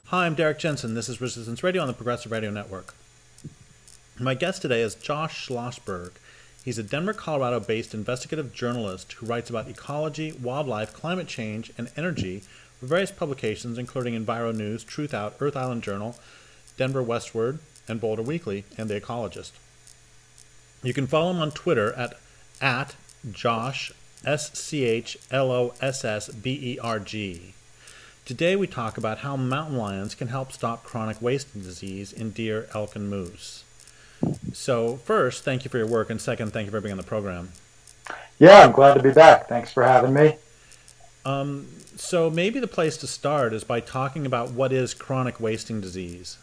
Hi, I'm Derek Jensen. This is Resistance Radio on the Progressive Radio Network. My guest today is Josh Schlossberg. He's a Denver, Colorado-based investigative journalist who writes about ecology, wildlife, climate change, and energy for various publications, including Enviro News, Truth Out, Earth Island Journal, Denver Westward, and Boulder Weekly, and The Ecologist. You can follow him on Twitter at Josh, SCHLOSSBERG. Today we talk about how mountain lions can help stop chronic wasting disease in deer, elk, and moose. So first, thank you for your work, and second, thank you for being on the program. Yeah, I'm glad to be back. Thanks for having me. So maybe the place to start is by talking about what is chronic wasting disease.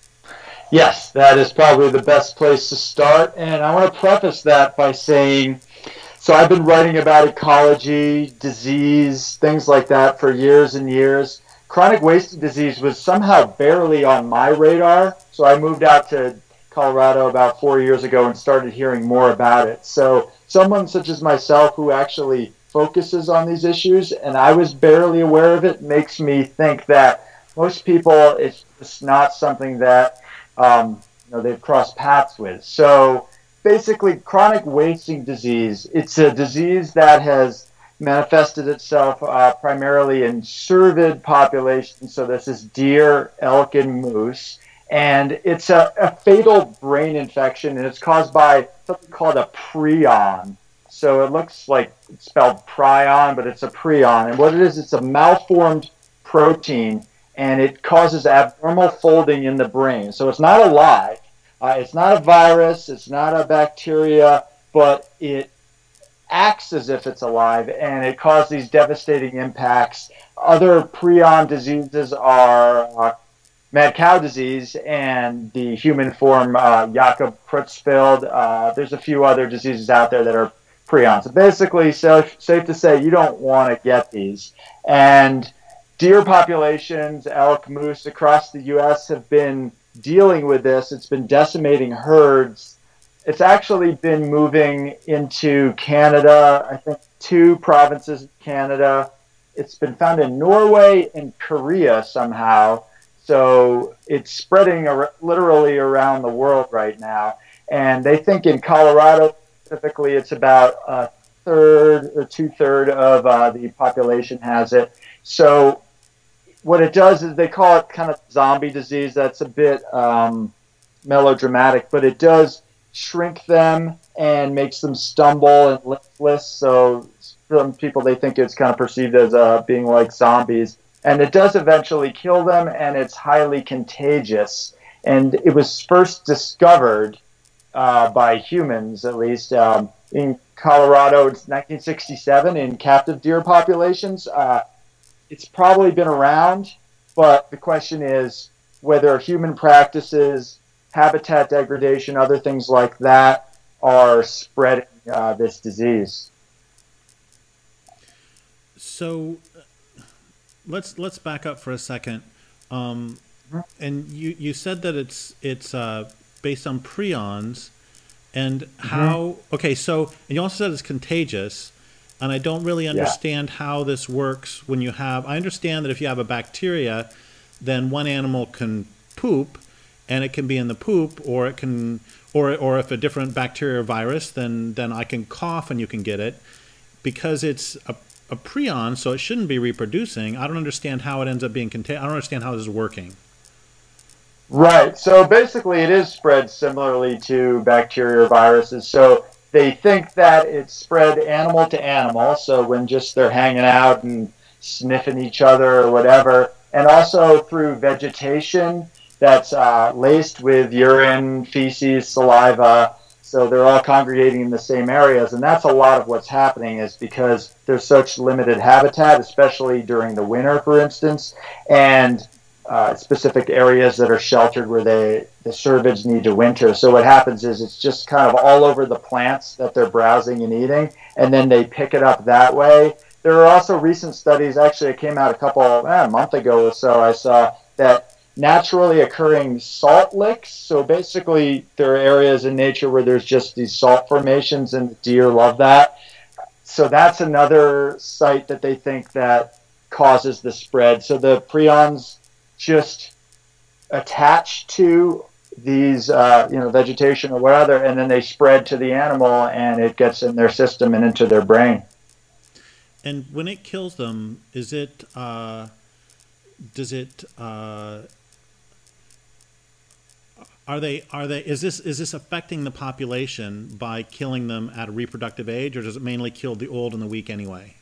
Yes, that is probably the best place to start, and I want to preface that by saying, so I've been writing about ecology, disease, things like that for years and years. Chronic wasting disease was somehow barely on my radar, so I moved out to Colorado about 4 years ago and started hearing more about it. So someone such as myself who actually focuses on these issues, and I was barely aware of it, makes me think that most people, it's just not something that they've crossed paths with. So basically, chronic wasting disease, it's a disease that has manifested itself primarily in cervid populations. So this is deer, elk, and moose. And it's a fatal brain infection, and it's caused by something called a prion. So it looks like it's spelled prion, but it's a prion. And what it is, it's a malformed protein, and it causes abnormal folding in the brain. So it's not alive. It's not a virus, it's not a bacteria, but it acts as if it's alive, and it causes these devastating impacts. Other prion diseases are mad cow disease and the human form Jakob-Creutzfeldt. There's a few other diseases out there that are prions. So basically, safe to say you don't want to get these. And deer populations, elk, moose across the U.S. have been dealing with this. It's been decimating herds. It's actually been moving into Canada, I think 2 provinces in Canada. It's been found in Norway and Korea somehow. So it's spreading literally around the world right now. And they think in Colorado specifically, it's about a third or 2/3 of the population has it. So what it does is they call it kind of zombie disease. That's a bit melodramatic, but it does shrink them and makes them stumble and listless. So some people, they think it's kind of perceived as being like zombies. And it does eventually kill them, and it's highly contagious. And it was first discovered by humans, at least, in Colorado in 1967 in captive deer populations. It's probably been around, but the question is whether human practices, habitat degradation, other things like that are spreading this disease. So let's back up for a second. And you said that it's based on prions, and how? Okay, so and you also said it's contagious. And I don't really understand how this works when you have... I understand that if you have a bacteria, then one animal can poop, and it can be in the poop, or it can... Or if a different bacteria or virus, then I can cough and you can get it. Because it's a prion, so it shouldn't be reproducing. I don't understand how it ends up being contagious. I don't understand how this is working. Right. So basically it is spread similarly to bacteria or viruses. So they think that it's spread animal to animal, so when just they're hanging out and sniffing each other or whatever, and also through vegetation that's laced with urine, feces, saliva, so they're all congregating in the same areas, and that's a lot of what's happening is because there's such limited habitat, especially during the winter, for instance, and specific areas that are sheltered where the cervids need to winter. So what happens is it's just kind of all over the plants that they're browsing and eating, and then they pick it up that way. There are also recent studies, actually it came out a month ago or so, I saw that naturally occurring salt licks, so basically there are areas in nature where there's just these salt formations, and the deer love that. So that's another site that they think that causes the spread. So the prions just attach to these, vegetation or whatever, and then they spread to the animal, and it gets in their system and into their brain. And when it kills them, does it is this affecting the population by killing them at a reproductive age, or does it mainly kill the old and the weak anyway?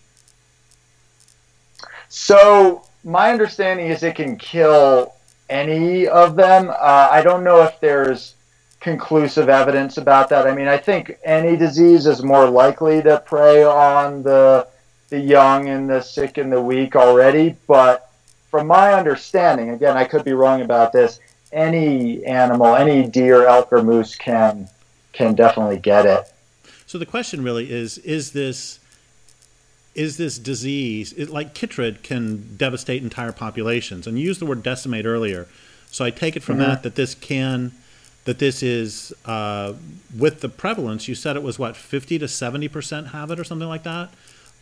So my understanding is it can kill any of them. I don't know if there's conclusive evidence about that. I mean, I think any disease is more likely to prey on the young and the sick and the weak already. But from my understanding, again, I could be wrong about this, any animal, any deer, elk, or moose can definitely get it. So the question really is this disease, like chytrid can devastate entire populations, and you used the word decimate earlier. So I take it from that this is with the prevalence. You said it was what, 50 to 70% have it or something like that.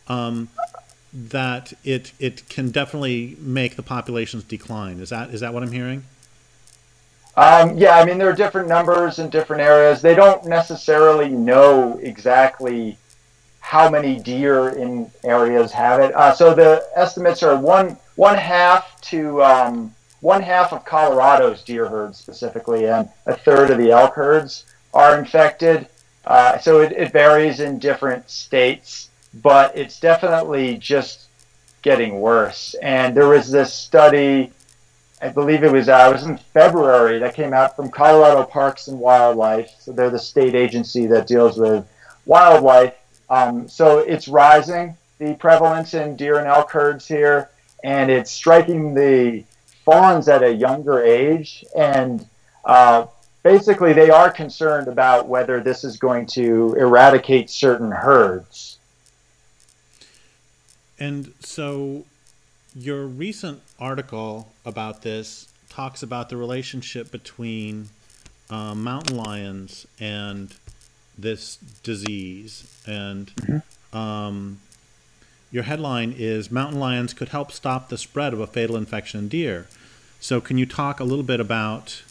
That it can definitely make the populations decline. Is that what I'm hearing? Yeah, I mean, there are different numbers in different areas. They don't necessarily know exactly how many deer in areas have it. So the estimates are one half to one half of Colorado's deer herds specifically, and a third of the elk herds are infected. So it varies in different states, but it's definitely just getting worse. And there was this study, I believe it was in February, that came out from Colorado Parks and Wildlife. So they're the state agency that deals with wildlife. So it's rising, the prevalence in deer and elk herds here, and it's striking the fawns at a younger age. And basically, they are concerned about whether this is going to eradicate certain herds. And so your recent article about this talks about the relationship between mountain lions and this disease. And your headline is "Mountain Lions Could Help Stop the Spread of a Fatal Infection in Deer." So can you talk a little bit about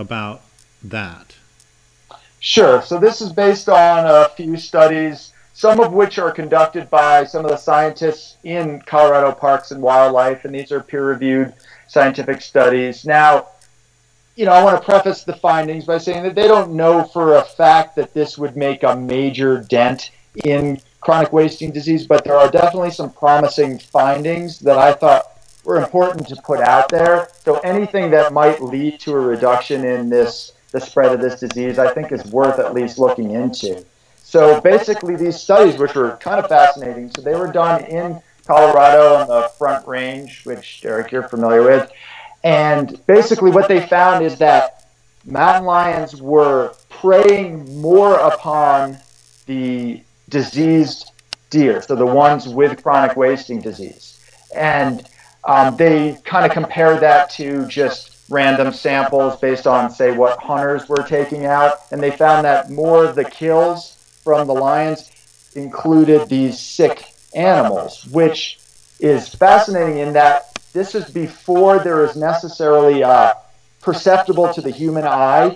that? Sure. So this is based on a few studies, some of which are conducted by some of the scientists in Colorado Parks and Wildlife, and these are peer-reviewed scientific studies. Now, I want to preface the findings by saying that they don't know for a fact that this would make a major dent in chronic wasting disease, but there are definitely some promising findings that I thought were important to put out there. So anything that might lead to a reduction in the spread of this disease, I think is worth at least looking into. So basically these studies, which were kind of fascinating, so they were done in Colorado on the Front Range, which, Derek, you're familiar with. And basically what they found is that mountain lions were preying more upon the diseased deer, so the ones with chronic wasting disease. And they kind of compared that to just random samples based on, say, what hunters were taking out. And they found that more of the kills from the lions included these sick animals, which is fascinating in that this is before there is necessarily perceptible to the human eye,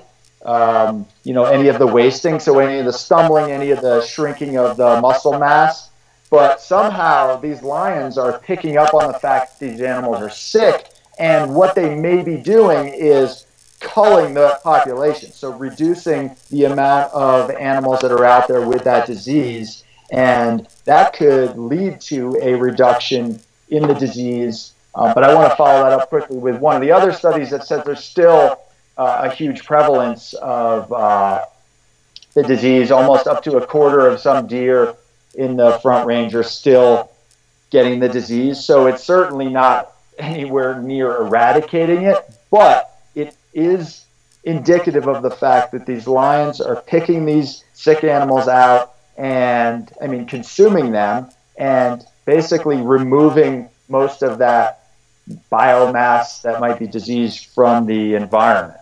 any of the wasting, so any of the stumbling, any of the shrinking of the muscle mass. But somehow these lions are picking up on the fact that these animals are sick, and what they may be doing is culling the population, so reducing the amount of animals that are out there with that disease, and that could lead to a reduction in the disease. But I want to follow that up quickly with one of the other studies that says there's still a huge prevalence of the disease. Almost up to a quarter of some deer in the Front Range are still getting the disease. So it's certainly not anywhere near eradicating it, but it is indicative of the fact that these lions are picking these sick animals out and, consuming them and basically removing most of that biomass that might be diseased from the environment.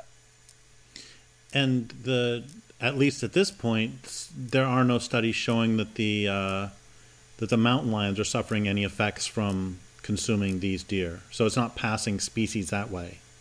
And at least at this point, there are no studies showing that the mountain lions are suffering any effects from consuming these deer. So it's not passing species that way.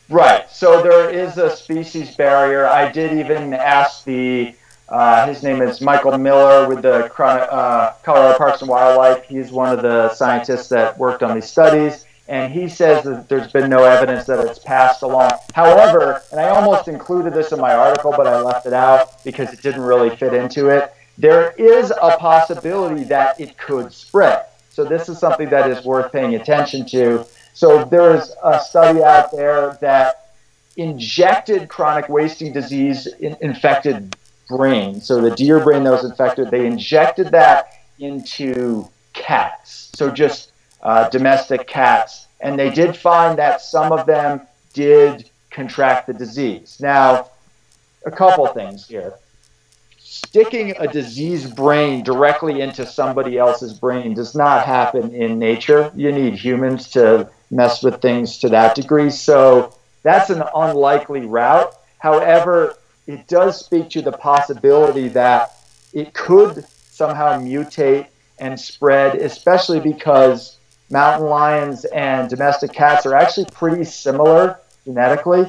Right. So there is a species barrier. I did even ask his name is Michael Miller with the Colorado Parks and Wildlife. He's one of the scientists that worked on these studies. And he says that there's been no evidence that it's passed along. However, and I almost included this in my article, but I left it out because it didn't really fit into it. There is a possibility that it could spread. So this is something that is worth paying attention to. So there's a study out there that injected chronic wasting disease infected brain. So the deer brain that was infected, they injected that into cats. So just domestic cats. And they did find that some of them did contract the disease. Now, a couple things here. Sticking a diseased brain directly into somebody else's brain does not happen in nature. You need humans to mess with things to that degree. So that's an unlikely route. However, it does speak to the possibility that it could somehow mutate and spread, especially because mountain lions and domestic cats are actually pretty similar genetically.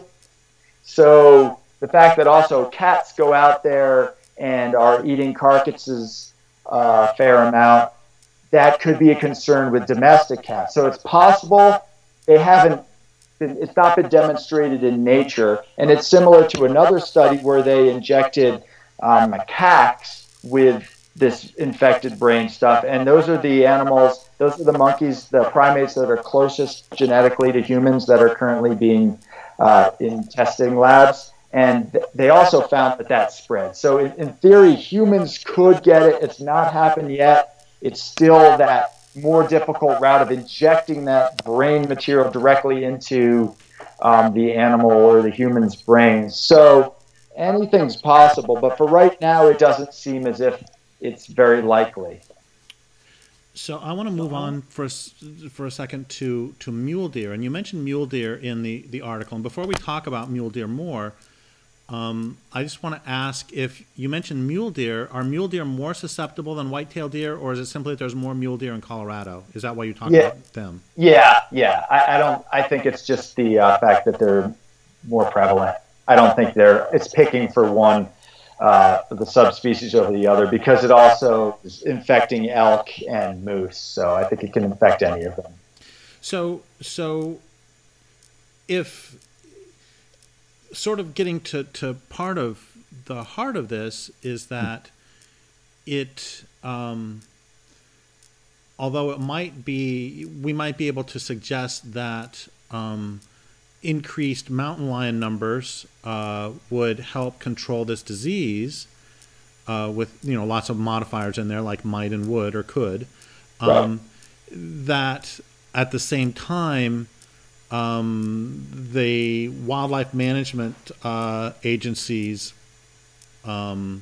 So the fact that also cats go out there and are eating carcasses a fair amount, that could be a concern with domestic cats. So it's possible. It's not been demonstrated in nature. And it's similar to another study where they injected macaques with this infected brain stuff. And those are the animals, those are the monkeys, the primates that are closest genetically to humans that are currently being in testing labs. And they also found that spread. So in theory, humans could get it. It's not happened yet. It's still that more difficult route of injecting that brain material directly into the animal or the human's brain. So anything's possible. But for right now, it doesn't seem as if it's very likely. So I want to move on for a second to mule deer. And you mentioned mule deer in the article. And before we talk about mule deer more, I just want to ask, if you mentioned mule deer, are mule deer more susceptible than white-tailed deer, or is it simply that there's more mule deer in Colorado? Is that why you talk about them? Yeah. I think it's just the fact that they're more prevalent. I don't think it's picking for one, the subspecies over the other, because it also is infecting elk and moose. So I think it can infect any of them. So if sort of getting to part of the heart of this is that it, although it might be, we might be able to suggest that increased mountain lion numbers would help control this disease with lots of modifiers in there like might and would or could. Right. That at the same time, the wildlife management agencies, well,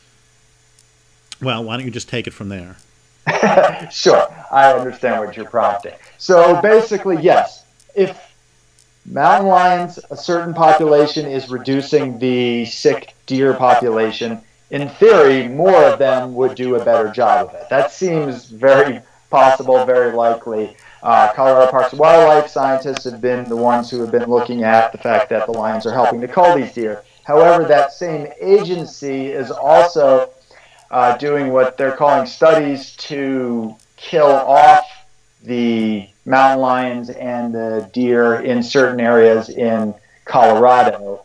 why don't you just take it from there? Sure, I understand what you're prompting. So basically, yes, if mountain lions, a certain population is reducing the sick deer population, in theory, more of them would do a better job of it. That seems very possible, very likely. Colorado Parks and Wildlife scientists have been the ones who have been looking at the fact that the lions are helping to cull these deer. However, that same agency is also doing what they're calling studies to kill off the mountain lions and the deer in certain areas in Colorado.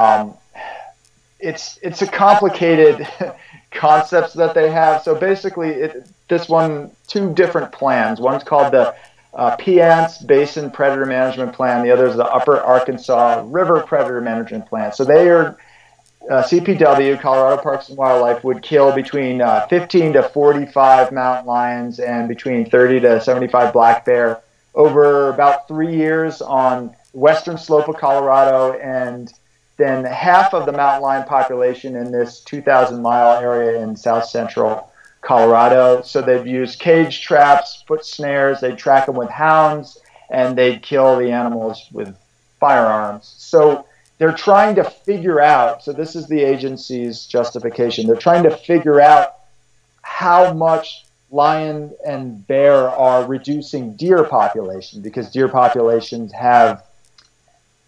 It's a complicated concepts that they have. So basically, two different plans. One's called the Piceance Basin Predator Management Plan. The other is the Upper Arkansas River Predator Management Plan. So they are CPW, Colorado Parks and Wildlife, would kill between 15 to 45 mountain lions and between 30 to 75 black bear over about 3 years on western slope of Colorado, and then half of the mountain lion population in this 2,000-mile area in south central Colorado. So they'd use cage traps, foot snares, they'd track them with hounds, and they'd kill the animals with firearms. So they're trying to figure out, so this is the agency's justification, they're trying to figure out how much lion and bear are reducing deer population, because deer populations have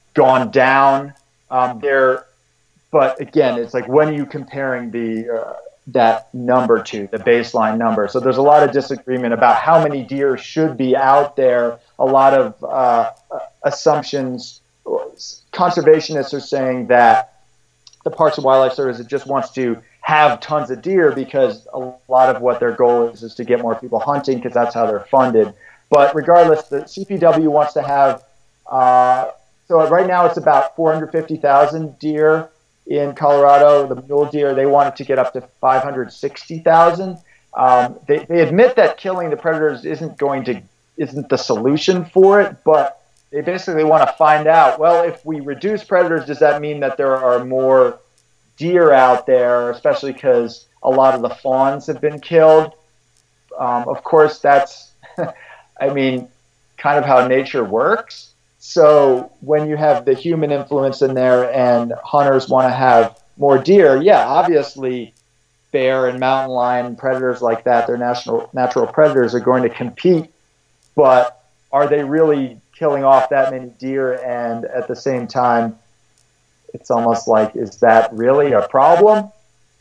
gone down. They're But again, it's like, when are you comparing that number to the baseline number? So there's a lot of disagreement about how many deer should be out there. A lot of assumptions. Conservationists are saying that the Parks and Wildlife Service just wants to have tons of deer because a lot of what their goal is to get more people hunting, because that's how they're funded. But regardless, the CPW wants to have. So right now it's about 450,000 deer in Colorado. The mule deer, they want it to get up to 560,000. They admit that killing the predators isn't the solution for it, but they basically want to find out, well, if we reduce predators, does that mean that there are more deer out there, especially because a lot of the fawns have been killed? Of course, that's, I mean, kind of how nature works. So when you have the human influence in there and hunters want to have more deer, yeah, obviously bear and mountain lion predators like that, they're natural predators, are going to compete. But are they really killing off that many deer? And at the same time, it's almost like, is that really a problem?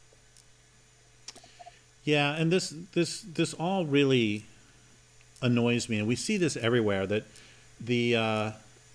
Yeah, and this all really annoys me, and we see this everywhere, that the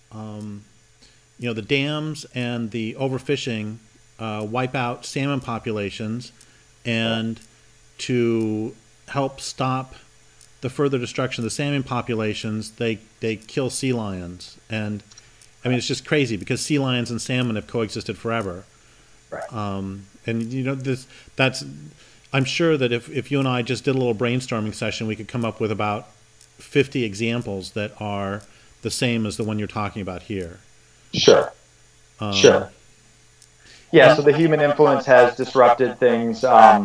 the dams and the overfishing wipe out salmon populations, and to help stop the further destruction of the salmon populations, they kill sea lions. And I mean, it's just crazy, because sea lions and salmon have coexisted forever. Right. And that's I'm sure that if you and I just did a little brainstorming session, we could come up with about 50 examples that are the same as the one you're talking about here. Sure. Sure. Yeah, so the human influence has disrupted things.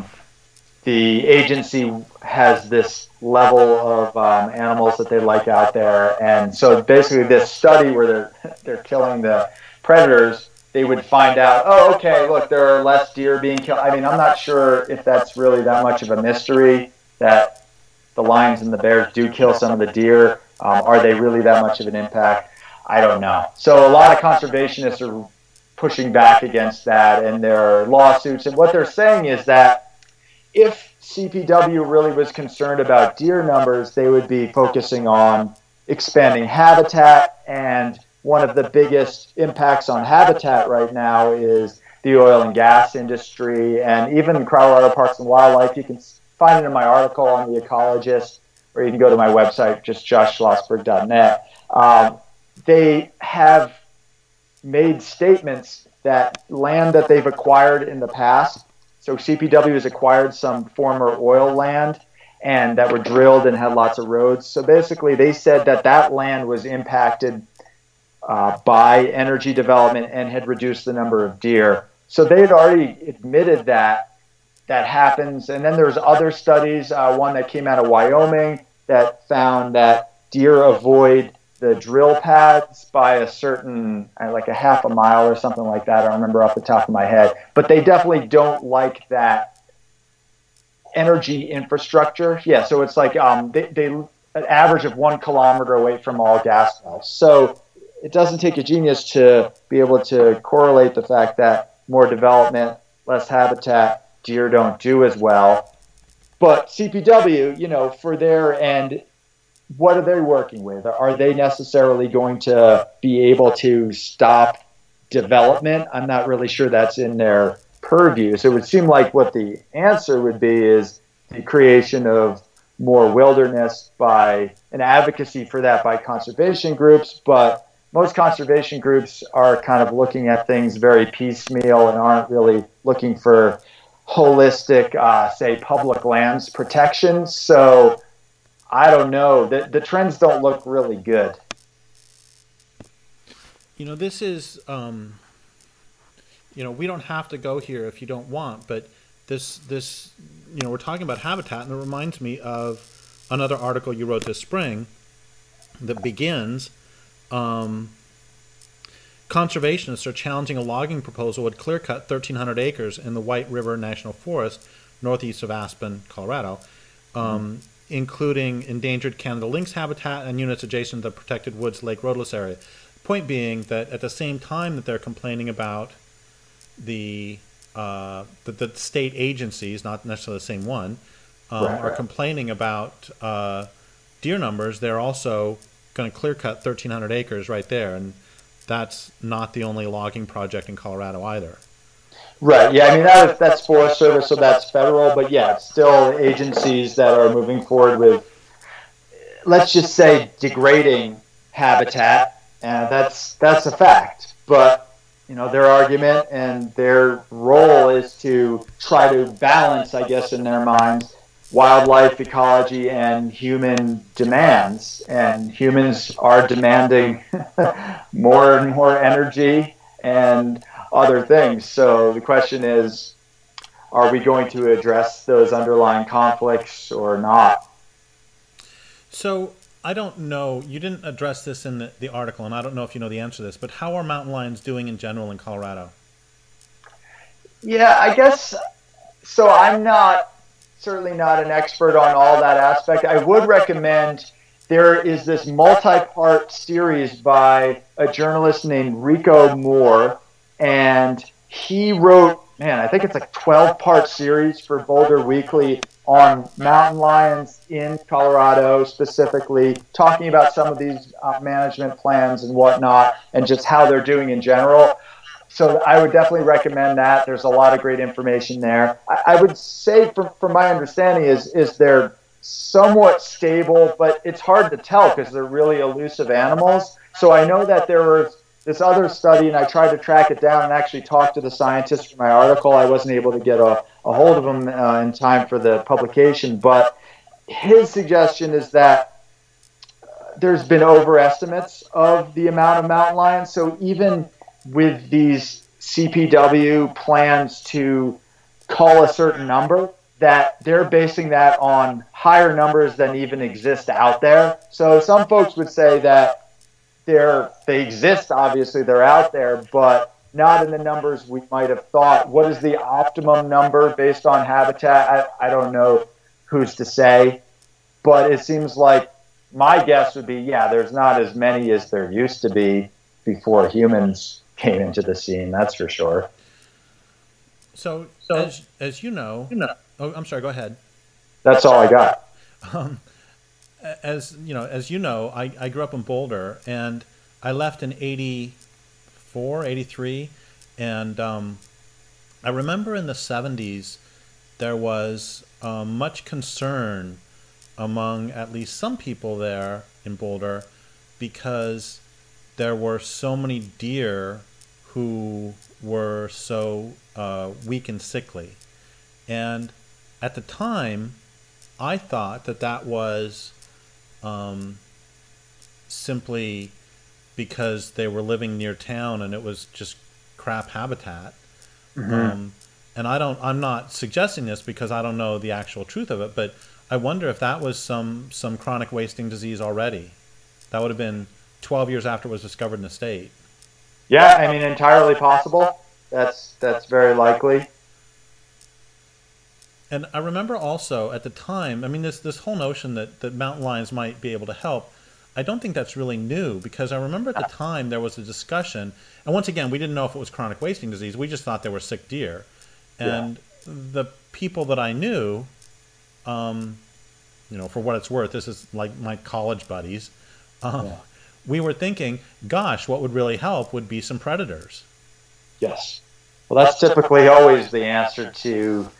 The agency has this level of animals that they like out there. And so basically this study where they're killing the predators, they would find out, oh, okay, look, there are less deer being killed. I mean, I'm not sure if that's really that much of a mystery, that the lions and the bears do kill some of the deer. Are they really that much of an impact? I don't know. So a lot of conservationists are pushing back against that, and there are lawsuits. And what they're saying is that if CPW really was concerned about deer numbers, they would be focusing on expanding habitat. And one of the biggest impacts on habitat right now is the oil and gas industry. And even Colorado Parks and Wildlife, you can find it in my article on The Ecologist, or you can go to my website, just joshschlossberg.net. They have made statements that land that they've acquired in the past, so CPW has acquired some former oil land and that were drilled and had lots of roads. So basically they said that land was impacted by energy development and had reduced the number of deer. So they had already admitted that happens. And then there's other studies, one that came out of Wyoming that found that deer avoid the drill pads by a certain, like a half a mile or something like that. I don't remember off the top of my head. But they definitely don't like that energy infrastructure. Yeah, so it's like they an average of 1 kilometer away from all gas wells. So it doesn't take a genius to be able to correlate the fact that more development, less habitat, deer don't do as well. But CPW, for their end, what are they working with? Are they necessarily going to be able to stop development? I'm not really sure that's in their purview. So it would seem like what the answer would be is the creation of more wilderness by an advocacy for that by conservation groups. But most conservation groups are kind of looking at things very piecemeal and aren't really looking for holistic, say, public lands protection. So I don't know. The trends don't look really good. This is, we don't have to go here if you don't want, but this, we're talking about habitat, and it reminds me of another article you wrote this spring that begins, conservationists are challenging a logging proposal would clear-cut 1,300 acres in the White River National Forest, northeast of Aspen, Colorado, including endangered Canada lynx habitat and units adjacent to the protected Woods Lake Roadless area. point being that at the same time that they're complaining about the state agencies, not necessarily the same one, are complaining about deer numbers, they're also going to clear cut 1,300 acres right there, and that's not the only logging project in Colorado either. Right. Yeah. I mean, that's Forest Service, so that's federal. But yeah, it's still agencies that are moving forward with, let's just say, degrading habitat, and that's a fact. But their argument and their role is to try to balance, I guess, in their minds, wildlife ecology and human demands. And humans are demanding more and more energy and other things. So the question is, are we going to address those underlying conflicts or not? So I don't know. You didn't address this in the article, and I don't know if you know the answer to this, but how are mountain lions doing in general in Colorado? Yeah, I guess so. I'm certainly not an expert on all that aspect. I would recommend, there is this multi-part series by a journalist named Rico Moore, and he wrote, man, I think it's like 12-part series for Boulder Weekly on mountain lions in Colorado, specifically talking about some of these management plans and whatnot, and just how they're doing in general. So I would definitely recommend that. There's a lot of great information there. I would say, from my understanding, is they're somewhat stable, but it's hard to tell because they're really elusive animals. So I know that there was this other study, and I tried to track it down and actually talk to the scientist for my article. I wasn't able to get a hold of him in time for the publication, but his suggestion is that there's been overestimates of the amount of mountain lions. So even with these CPW plans to call a certain number, that they're basing that on higher numbers than even exist out there. So some folks would say that they exist, obviously they're out there, but not in the numbers we might have thought. What is the optimum number based on habitat? I don't know who's to say, but it seems like my guess would be, yeah, there's not as many as there used to be before humans came into the scene, that's for sure. So as you know, oh, I'm sorry, go ahead. That's all I got. As you know, I grew up in Boulder, and I left in 84, 83, and I remember in the 70s there was much concern among at least some people there in Boulder because there were so many deer who were so weak and sickly. And at the time, I thought that was simply because they were living near town and it was just crap habitat. Mm-hmm. And I'm not suggesting this because I don't know the actual truth of it, but I wonder if that was some chronic wasting disease already. That would have been 12 years after it was discovered in the state. Yeah, I mean, entirely possible. That's very likely. And I remember also at the time, I mean, this whole notion that mountain lions might be able to help, I don't think that's really new, because I remember at the time there was a discussion, and once again, we didn't know if it was chronic wasting disease. We just thought they were sick deer. And the people that I knew, for what it's worth, this is like my college buddies, we were thinking, gosh, what would really help would be some predators. Yes. Well, that's typically always the answer to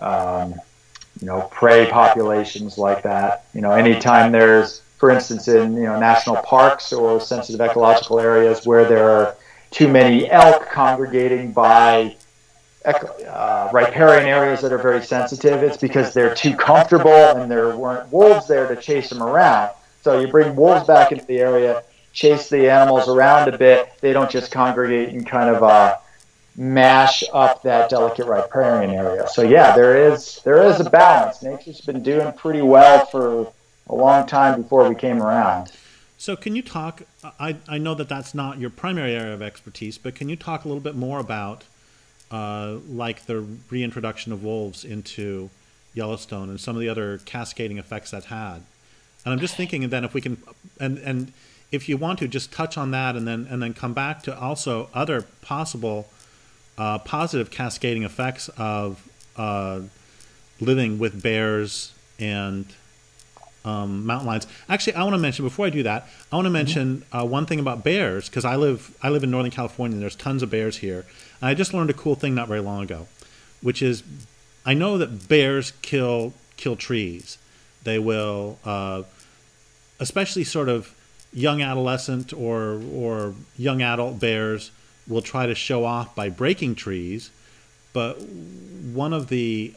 prey populations like that. Anytime there's, for instance, in national parks or sensitive ecological areas where there are too many elk congregating by riparian areas that are very sensitive, it's because they're too comfortable and there weren't wolves there to chase them around. So you bring wolves back into the area, chase the animals around a bit, they don't just congregate and kind of mash up that delicate riparian area. So yeah, there is a balance. Nature's been doing pretty well for a long time before we came around. So can you talk, I know that's not your primary area of expertise, but can you talk a little bit more about like the reintroduction of wolves into Yellowstone and some of the other cascading effects that had? And I'm just thinking, and then if we can, and if you want to, just touch on that, and then come back to also other possible positive cascading effects of living with bears and mountain lions. Actually, I want to mention, before I do that, I want to mention one thing about bears, because I live in Northern California, and there's tons of bears here. And I just learned a cool thing not very long ago, which is, I know that bears kill trees. They will, especially sort of young adolescent or young adult bears will try to show off by breaking trees. But one of the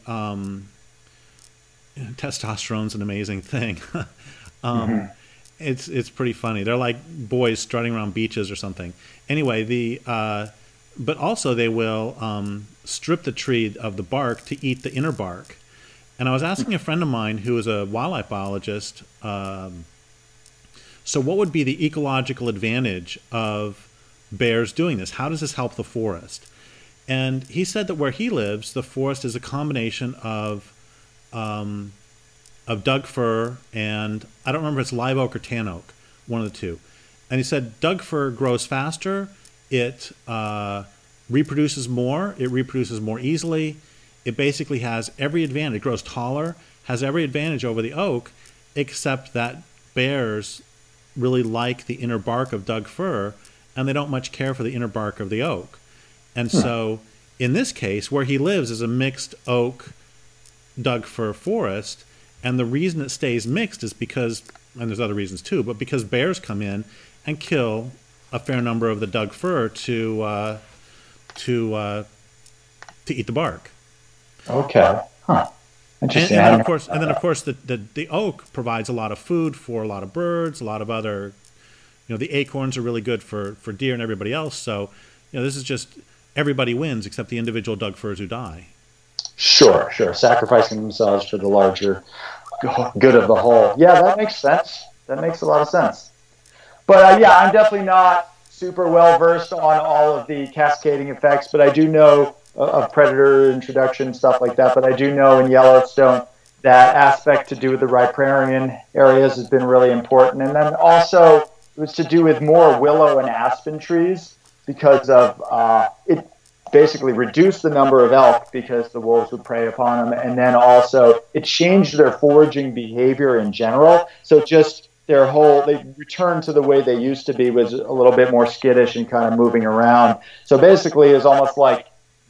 testosterone's an amazing thing. It's pretty funny. They're like boys strutting around beaches or something. Anyway, but also they will strip the tree of the bark to eat the inner bark. And I was asking a friend of mine who is a wildlife biologist, so what would be the ecological advantage of bears doing this? How does this help the forest? And he said that where he lives, the forest is a combination of Doug fir and, I don't remember if it's live oak or tan oak, one of the two. And he said Doug fir grows faster, it reproduces more easily. It basically has every advantage. It grows taller, has every advantage over the oak, except that bears really like the inner bark of Doug fir, and they don't much care for the inner bark of the oak. And so in this case, where he lives is a mixed oak Doug fir forest, and the reason it stays mixed is because, and there's other reasons too, but because bears come in and kill a fair number of the Doug fir to eat the bark. Okay. Huh. Interesting. And then of course the oak provides a lot of food for a lot of birds, a lot of other, the acorns are really good for deer and everybody else. So, this is just, everybody wins except the individual Doug firs who die. Sure. Sacrificing themselves for the larger good of the whole. Yeah, that makes sense. That makes a lot of sense. But yeah, I'm definitely not super well versed on all of the cascading effects, but I do know of predator introduction, stuff like that. But I do know in Yellowstone that aspect to do with the riparian areas has been really important. And then also it was to do with more willow and aspen trees because of it basically reduced the number of elk because the wolves would prey upon them. And then also it changed their foraging behavior in general. So just they returned to the way they used to be, was a little bit more skittish and kind of moving around. So basically it's almost like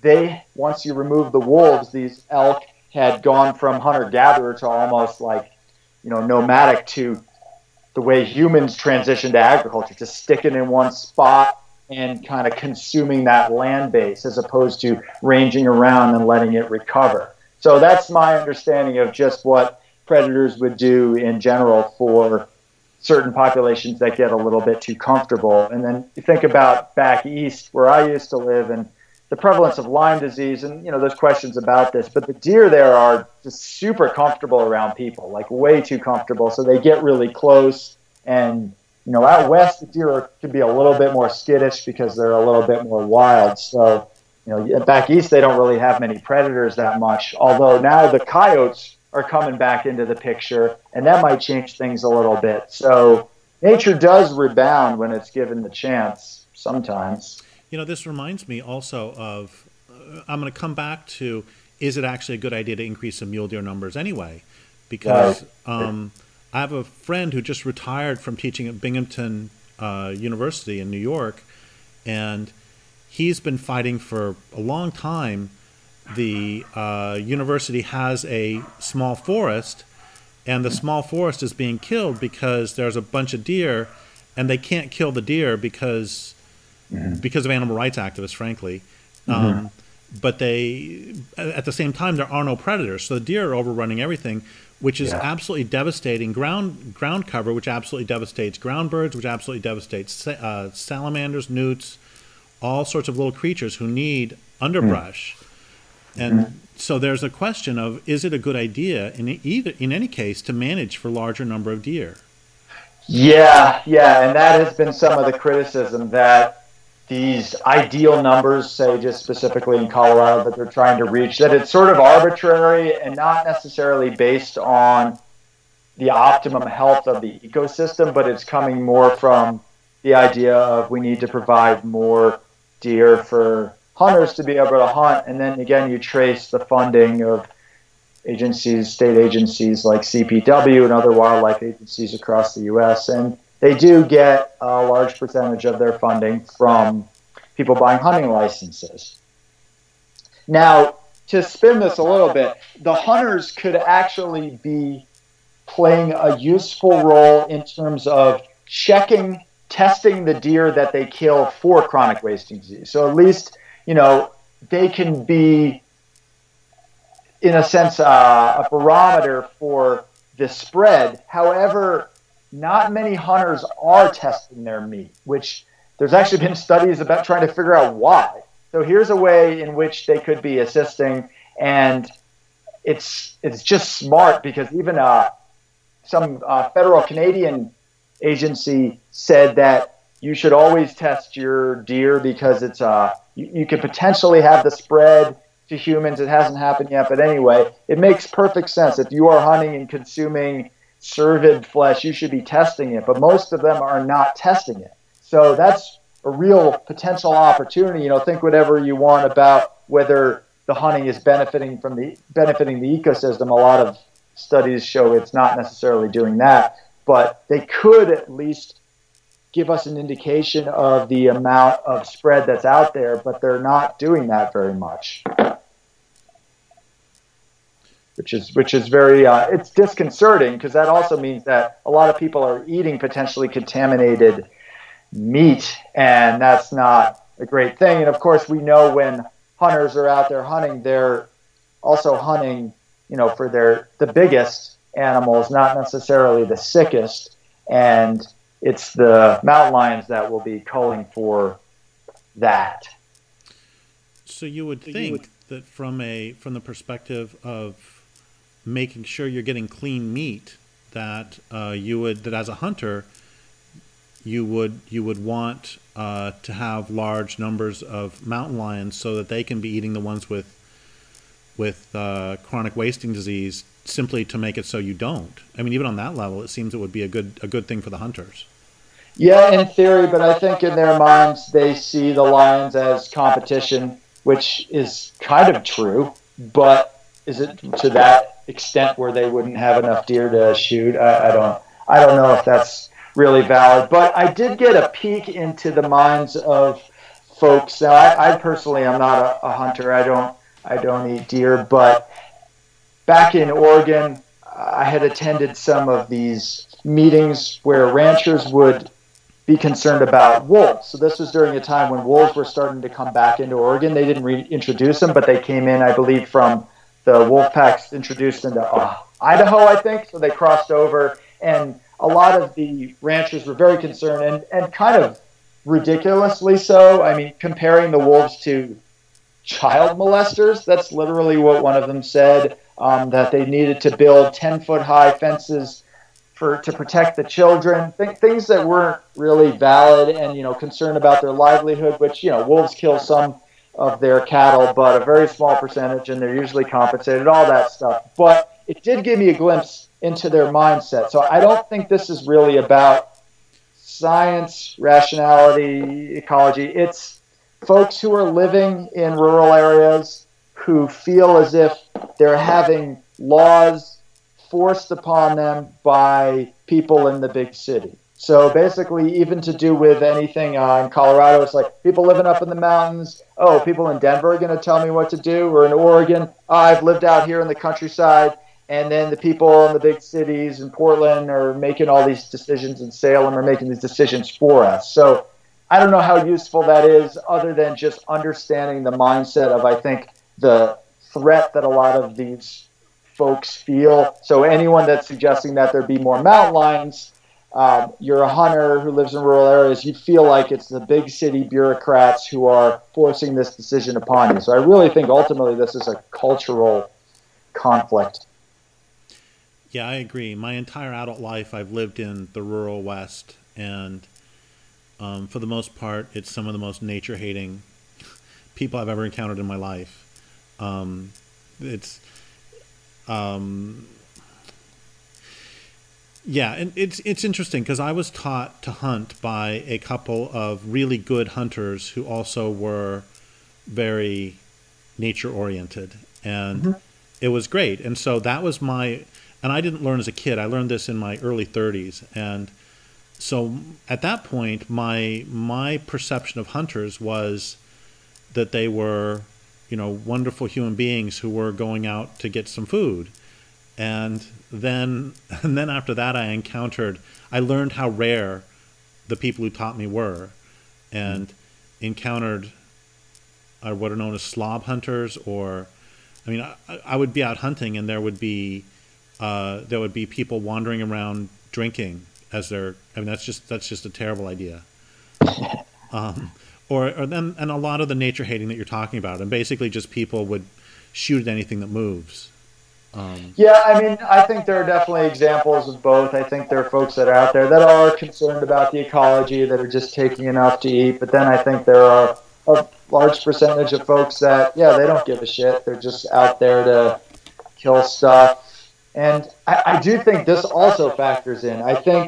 once you remove the wolves, these elk had gone from hunter-gatherer to almost like, nomadic, to the way humans transitioned to agriculture, to sticking in one spot and kind of consuming that land base as opposed to ranging around and letting it recover. So that's my understanding of just what predators would do in general for certain populations that get a little bit too comfortable. And then you think about back east where I used to live and the prevalence of Lyme disease, and there's questions about this, but the deer there are just super comfortable around people, like way too comfortable. So they get really close. And out west, the deer can be a little bit more skittish because they're a little bit more wild. So back east they don't really have many predators that much. Although now the coyotes are coming back into the picture, and that might change things a little bit. So nature does rebound when it's given the chance sometimes. This reminds me also of, I'm going to come back to, is it actually a good idea to increase the mule deer numbers anyway? Because I have a friend who just retired from teaching at Binghamton University in New York, and he's been fighting for a long time. The university has a small forest, and the small forest is being killed because there's a bunch of deer, and they can't kill the deer because of animal rights activists, frankly. But at the same time, there are no predators. So the deer are overrunning everything, which is absolutely devastating ground cover, which absolutely devastates ground birds, which absolutely devastates salamanders, newts, all sorts of little creatures who need underbrush. And so there's a question of, is it a good idea in any case to manage for larger number of deer? Yeah, and that has been some of the criticism, that these ideal numbers, say just specifically in Colorado, that they're trying to reach, that it's sort of arbitrary and not necessarily based on the optimum health of the ecosystem, but it's coming more from the idea of we need to provide more deer for hunters to be able to hunt. And then again, you trace the funding of agencies, state agencies like CPW and other wildlife agencies across the U.S. And they do get a large percentage of their funding from people buying hunting licenses. Now, to spin this a little bit, the hunters could actually be playing a useful role in terms of testing the deer that they kill for chronic wasting disease. So at least, they can be, in a sense, a barometer for the spread. However, not many hunters are testing their meat, which there's actually been studies about trying to figure out why. So here's a way in which they could be assisting, and it's just smart because even some federal Canadian agency said that you should always test your deer because it's you could potentially have the spread to humans. It hasn't happened yet, but anyway, it makes perfect sense. If you are hunting and consuming cervid flesh, you should be testing it, but most of them are not testing it. So that's a real potential opportunity. Think whatever you want about whether the hunting is benefiting the ecosystem. A lot of studies show it's not necessarily doing that, but they could at least give us an indication of the amount of spread that's out there, but they're not doing that very much. Which is very it's disconcerting because that also means that a lot of people are eating potentially contaminated meat, and that's not a great thing. And of course, we know when hunters are out there hunting, they're also hunting, for the biggest animals, not necessarily the sickest. And it's the mountain lions that will be culling for that. So you would think that from the perspective of making sure you're getting clean meat, that that as a hunter you would want to have large numbers of mountain lions so that they can be eating the ones with chronic wasting disease, simply to make it so you don't. I mean, even on that level, it seems it would be a good thing for the hunters. Yeah, in theory, but I think in their minds they see the lions as competition, which is kind of true, but is it to that extent where they wouldn't have enough deer to shoot? I don't know if that's really valid, but I did get a peek into the minds of folks. Now, I personally am not a hunter. I don't eat deer, but back in Oregon, I had attended some of these meetings where ranchers would be concerned about wolves. So this was during a time when wolves were starting to come back into Oregon. They didn't reintroduce them, but they came in, I believe, from the wolf packs introduced into Idaho, I think. So they crossed over, and a lot of the ranchers were very concerned, and kind of ridiculously so. I mean, comparing the wolves to child molesters. That's literally what one of them said, that they needed to build 10-foot high fences to protect the children, things that weren't really valid, and concerned about their livelihood, which wolves kill some of their cattle, but a very small percentage, and they're usually compensated, all that stuff. But it did give me a glimpse into their mindset. So I don't think this is really about science, rationality, ecology. It's folks who are living in rural areas who feel as if they're having laws forced upon them by people in the big city. So basically, even to do with anything in Colorado, it's like people living up in the mountains. Oh, people in Denver are going to tell me what to do, or in Oregon, I've lived out here in the countryside. And then the people in the big cities in Portland are making all these decisions, in Salem are making these decisions for us. So I don't know how useful that is, other than just understanding the mindset of, I think, the threat that a lot of these folks feel. So anyone that's suggesting that there be more mountain lions, you're a hunter who lives in rural areas, you feel like it's the big city bureaucrats who are forcing this decision upon you. So I really think ultimately this is a cultural conflict. Yeah, I agree. My entire adult life, I've lived in the rural West, and for the most part, it's some of the most nature-hating people I've ever encountered in my life. Yeah, and it's interesting because I was taught to hunt by a couple of really good hunters who also were very nature oriented, and Hmm. it was great. And so that was my, and I didn't learn as a kid. I learned this in my early 30s, and so at that point, my perception of hunters was that they were, wonderful human beings who were going out to get some food. And then and then after that I learned how rare the people who taught me were, and encountered what are known as slob hunters. Or I mean, I would be out hunting and there would be people wandering around drinking as they're. I mean, that's just a terrible idea. Or then and a lot of the nature hating that you're talking about, and basically just people would shoot at anything that moves. Yeah, I mean, I think there are definitely examples of both. I think there are folks that are out there that are concerned about the ecology, that are just taking enough to eat. But then I think there are a large percentage of folks that, yeah, they don't give a shit. They're just out there to kill stuff. And I do think this also factors in.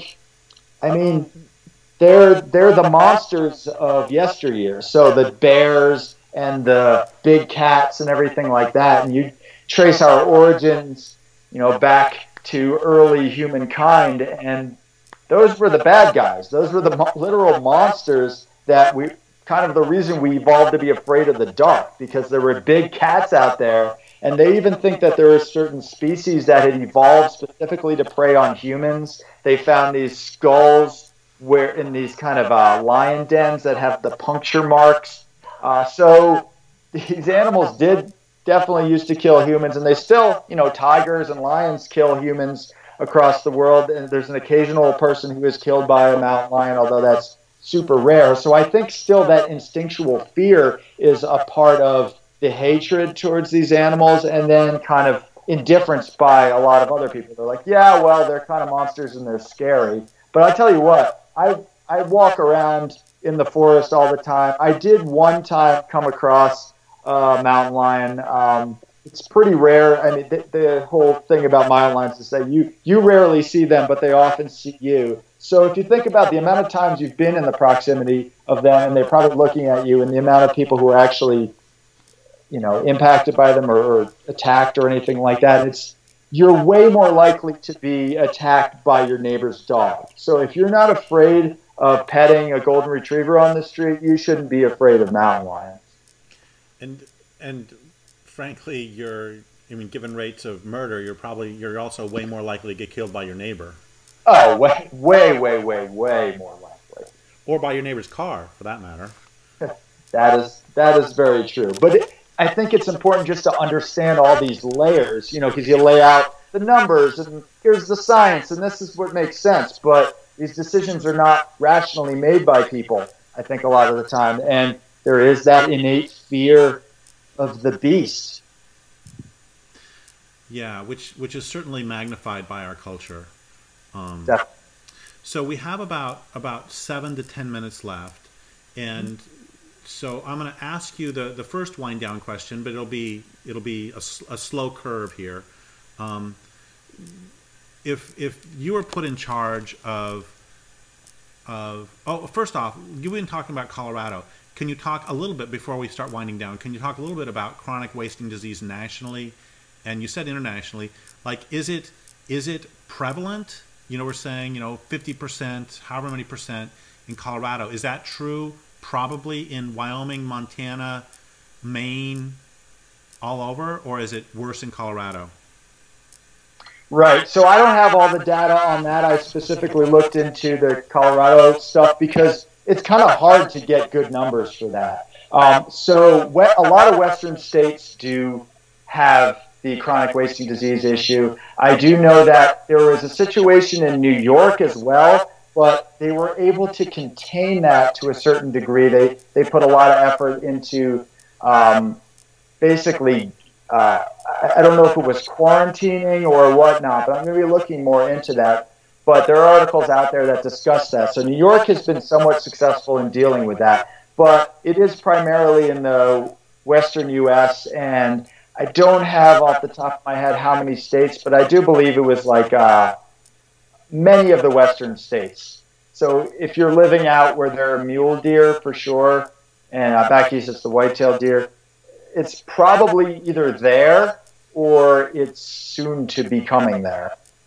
I mean, they're the monsters of yesteryear. So the bears and the big cats and everything like that. And you trace our origins, back to early humankind, and those were the bad guys. Those were the literal monsters that we kind of the reason we evolved to be afraid of the dark, because there were big cats out there. And they even think that there are certain species that had evolved specifically to prey on humans. They found these skulls where in these kind of lion dens that have the puncture marks. So these animals did definitely used to kill humans, and they still, tigers and lions kill humans across the world. And there's an occasional person who is killed by a mountain lion, although that's super rare. So I think still that instinctual fear is a part of the hatred towards these animals, and then kind of indifference by a lot of other people. They're like, yeah, well, they're kind of monsters and they're scary. But I tell you what, I walk around in the forest all the time. I did one time come across a mountain lion. It's pretty rare. I mean, the whole thing about mountain lions is that you rarely see them, but they often see you. So if you think about the amount of times you've been in the proximity of them, and they're probably looking at you, and the amount of people who are actually, impacted by them, or attacked or anything like that, you're way more likely to be attacked by your neighbor's dog. So if you're not afraid of petting a golden retriever on the street, you shouldn't be afraid of mountain lions. And frankly, I mean, given rates of murder, you're also way more likely to get killed by your neighbor, Oh, way, way, way, way, way more likely. or by your neighbor's car, for that matter. That is very true. But I think it's important just to understand all these layers, because you lay out the numbers and here's the science and this is what makes sense. But these decisions are not rationally made by people, I think, a lot of the time. And there is that innate fear of the beast. Yeah, which is certainly magnified by our culture. Um, Def- so we have about 7 to 10 minutes left, and so I'm going to ask you the first wind down question, but it'll be a slow curve here. Um, if you were put in charge of oh, first off, you've been talking about Colorado. Can you talk a little bit before we start winding down? Can you talk a little bit about chronic wasting disease nationally, and you said internationally? Like, is it prevalent? We're saying 50%, however many percent in Colorado. Is that true? Probably in Wyoming, Montana, Maine, all over, or is it worse in Colorado? Right. So I don't have all the data on that. I specifically looked into the Colorado stuff because it's kind of hard to get good numbers for that. A lot of Western states do have the chronic wasting disease issue. I do know that there was a situation in New York as well, but they were able to contain that to a certain degree. They put a lot of effort into um, basically, I don't know if it was quarantining or whatnot, but I'm going to be looking more into that. But there are articles out there that discuss that. So New York has been somewhat successful in dealing with that, but it is primarily in the western U.S. and I don't have off the top of my head how many states, but I do believe it was like many of the western states. So if you're living out where there are mule deer for sure, and back east it's the white-tailed deer, it's probably either there or it's soon to be coming there.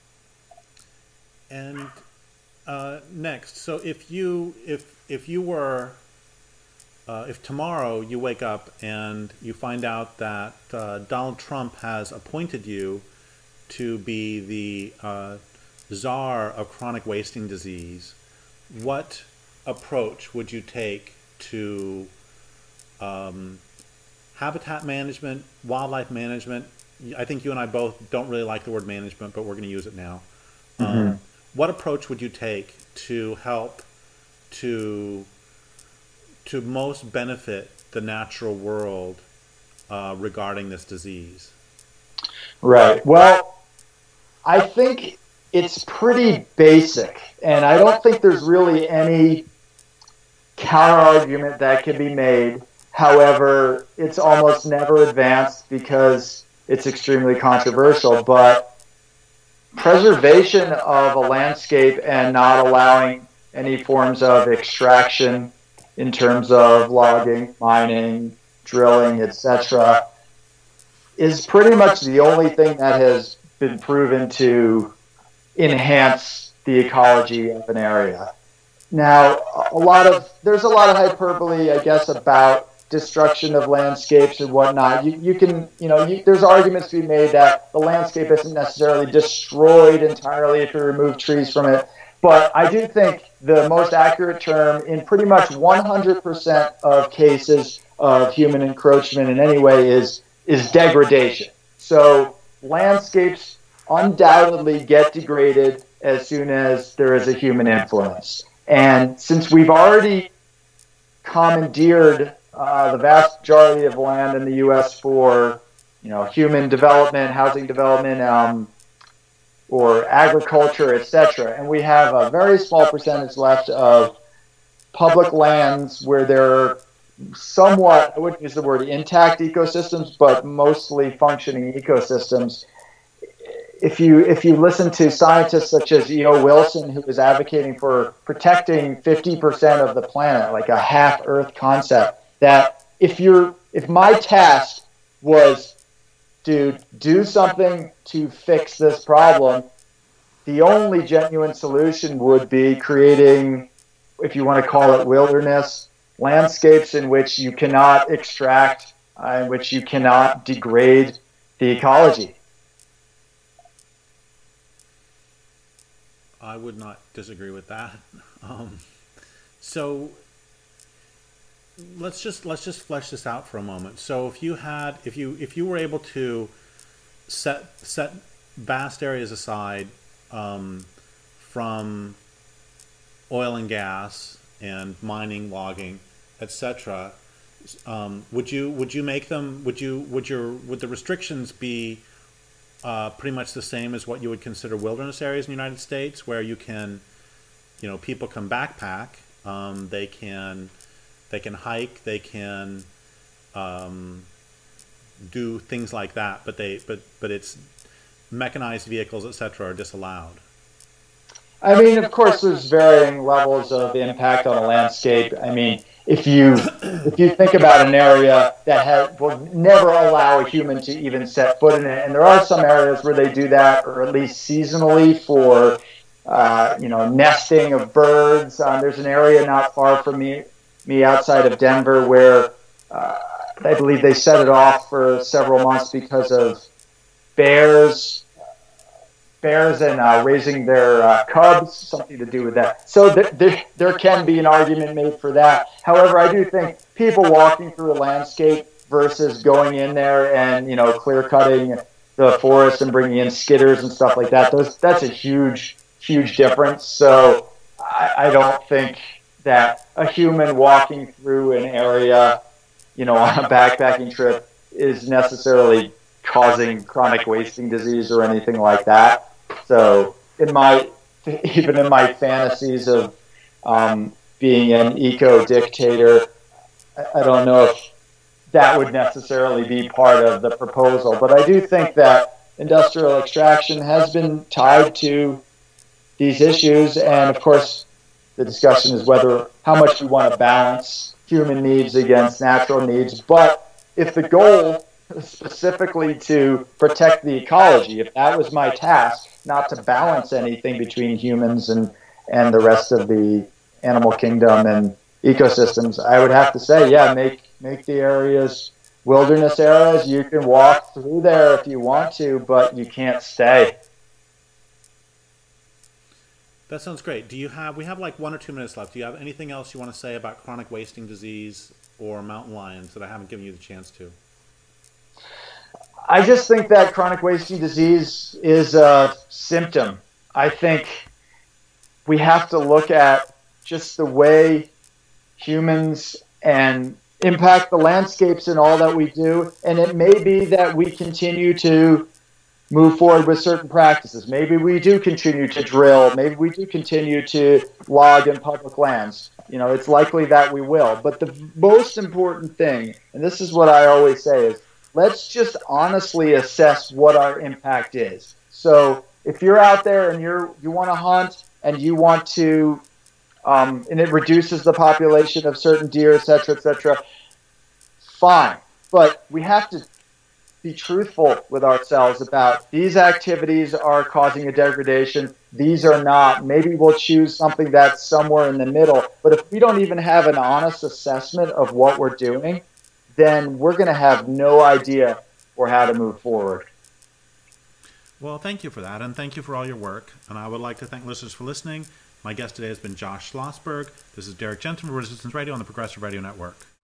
And next, so if you were if tomorrow you wake up and you find out that Donald Trump has appointed you to be the czar of chronic wasting disease, what approach would you take to habitat management, wildlife management? I think you and I both don't really like the word management, but we're going to use it now. What approach would you take to help to most benefit the natural world regarding this disease? Right. Well, I think it's pretty basic, and I don't think there's really any counter-argument that can be made. However, it's almost never advanced because it's extremely controversial, but preservation of a landscape and not allowing any forms of extraction in terms of logging, mining, drilling, etc., is pretty much the only thing that has been proven to enhance the ecology of an area. Now, there's a lot of hyperbole, I guess, about destruction of landscapes and whatnot. There's arguments to be made that the landscape isn't necessarily destroyed entirely if you remove trees from it. But I do think the most accurate term in pretty much 100% of cases of human encroachment in any way is degradation. So landscapes undoubtedly get degraded as soon as there is a human influence. And since we've already commandeered the vast majority of land in the U.S. for, human development, housing development, or agriculture, etc., and we have a very small percentage left of public lands where there are somewhat, I wouldn't use the word intact ecosystems, but mostly functioning ecosystems. If you listen to scientists such as E.O. Wilson, who is advocating for protecting 50% of the planet, like a half Earth concept, that if my task was to do something to fix this problem, the only genuine solution would be creating, if you want to call it wilderness, landscapes in which you cannot extract, in which you cannot degrade the ecology. I would not disagree with that. So let's just flesh this out for a moment. So if you were able to set vast areas aside from oil and gas and mining, logging, etc., would the restrictions be pretty much the same as what you would consider wilderness areas in the United States, where you can, people can backpack, they can hike, they can do things like that, but it's mechanized vehicles, etc., are disallowed? I mean, of course, there's varying levels of impact on a landscape. I mean, if you think about an area that will never allow a human to even set foot in it, and there are some areas where they do that, or at least seasonally for nesting of birds. There's an area not far from me outside of Denver where I believe they set it off for several months because of bears and raising their cubs, something to do with that. So there can be an argument made for that. However, I do think people walking through a landscape versus going in there and, clear cutting the forest and bringing in skidders and stuff like that, that's a huge, huge difference. So I don't think that a human walking through an area, on a backpacking trip is necessarily causing chronic wasting disease or anything like that. So even in my fantasies of being an eco-dictator, I don't know if that would necessarily be part of the proposal. But I do think that industrial extraction has been tied to these issues. And of course, the discussion is whether how much we want to balance human needs against natural needs. But if the goal is specifically to protect the ecology, if that was my task, not to balance anything between humans and the rest of the animal kingdom and ecosystems, I would have to say, yeah, make the areas wilderness areas. You can walk through there if you want to, but you can't stay. That sounds great. Do you have? We have like 1 or 2 minutes left. Do you have anything else you want to say about chronic wasting disease or mountain lions that I haven't given you the chance to? I just think that chronic wasting disease is a symptom. I think we have to look at just the way humans and impact the landscapes and all that we do. And it may be that we continue to move forward with certain practices. Maybe we do continue to drill. Maybe we do continue to log in public lands. You know, it's likely that we will. But the most important thing, and this is what I always say, is let's just honestly assess what our impact is. So if you're out there and you want to hunt and you want to, and it reduces the population of certain deer, et cetera, fine. But we have to be truthful with ourselves about these activities are causing a degradation. These are not. Maybe we'll choose something that's somewhere in the middle. But if we don't even have an honest assessment of what we're doing, then we're going to have no idea or how to move forward. Well, thank you for that, and thank you for all your work. And I would like to thank listeners for listening. My guest today has been Josh Schlossberg. This is Derek Jensen for Resistance Radio on the Progressive Radio Network.